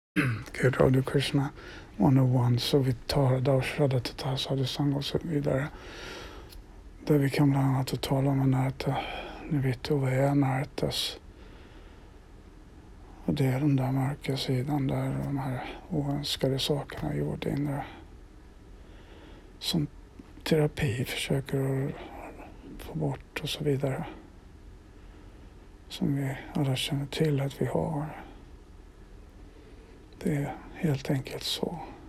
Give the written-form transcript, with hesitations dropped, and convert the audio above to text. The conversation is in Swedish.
Gud, Radha Krishna 101, så vi tar Darshada Tata Sadhusanga och så vidare. Där vi kan bland annat tala om Anarta, Nivito och Anartas. Och det är den där mörka sidan där de här oönskade sakerna gjorde inre. Som terapi försöker att få bort och så vidare. Som vi alla känner till att vi har. Det är helt enkelt så.